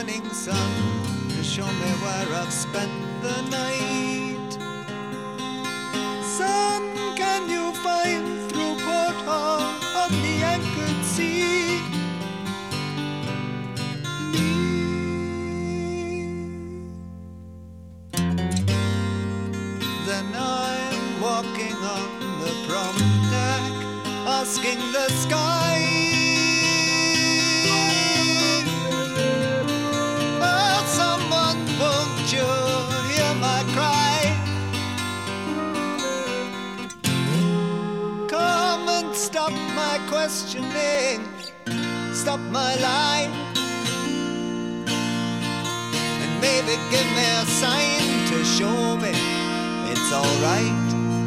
morning sun to show me where I've spent the night. Sun, can you find through porthole on the anchored sea me? Then I'm walking on the prom deck, asking the sky, oh, someone, won't you hear my cry? Come and stop my questioning, stop my line, and maybe give me a sign to show me it's alright.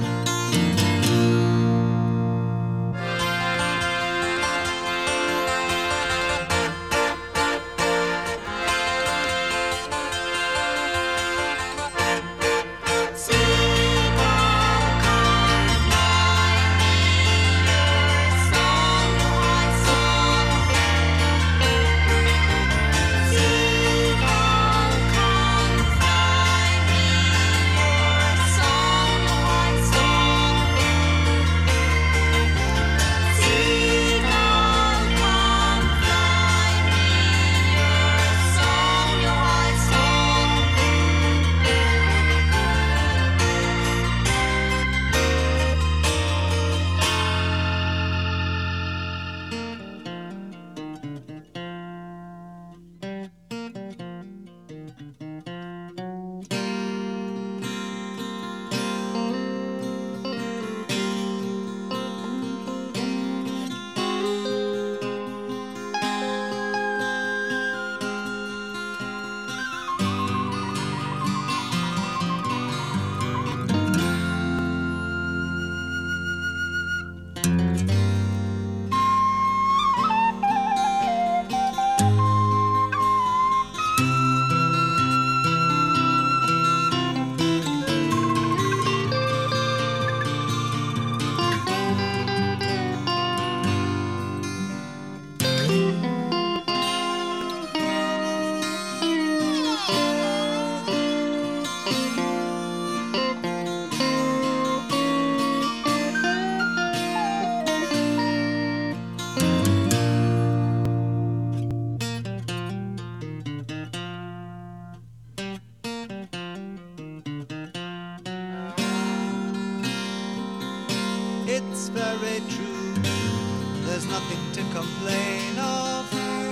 It's very true, there's nothing to complain of.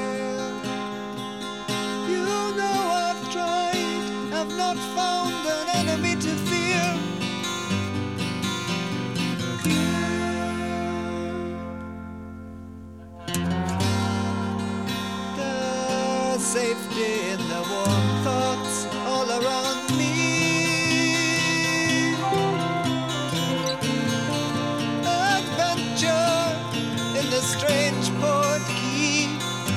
You know I've tried, I've not found an enemy to fear. There's safety in the warm thoughts all around me. The strange port key,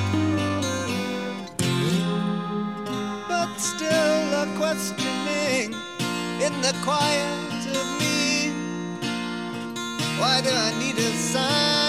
but still a questioning in the quiet of me. Why do I need a sign?